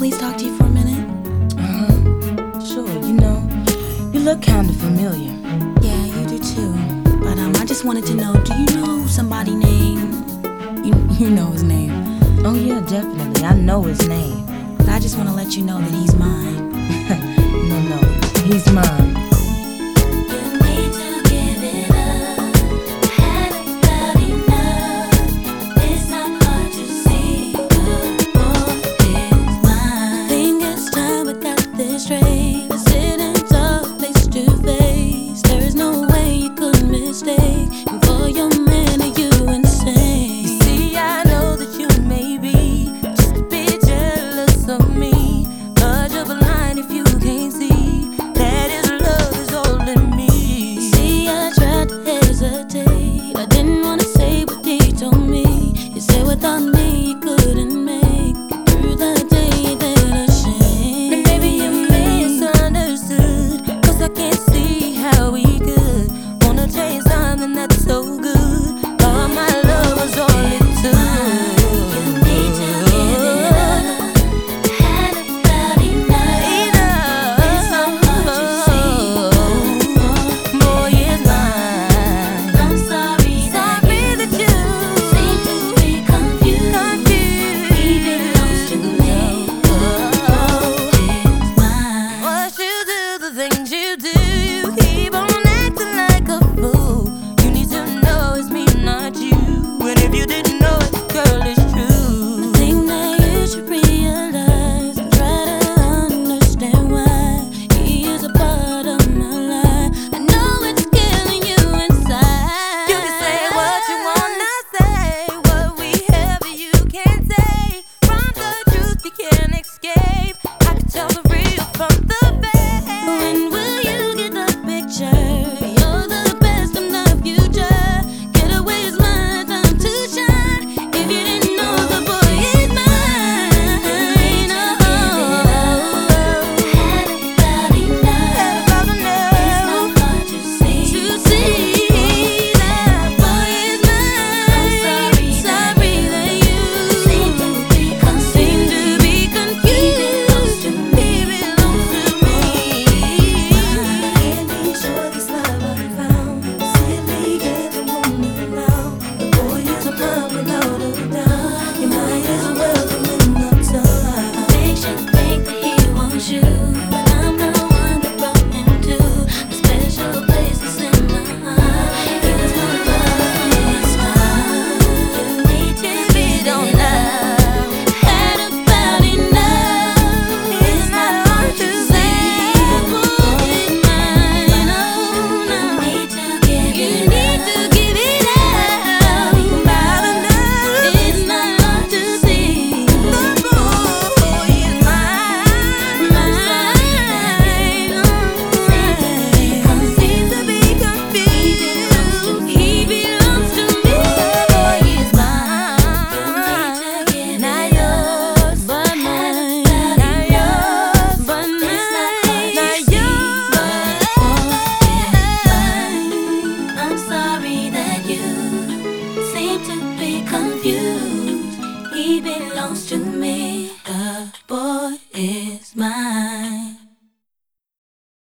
please talk to you for a minute? Sure, you look kinda familiar. Yeah, you do too. But I just wanted to know, do you know somebody named... You know his name. Oh yeah, definitely. I know his name. But I just want to let you know that he's mine. No, he's mine. Things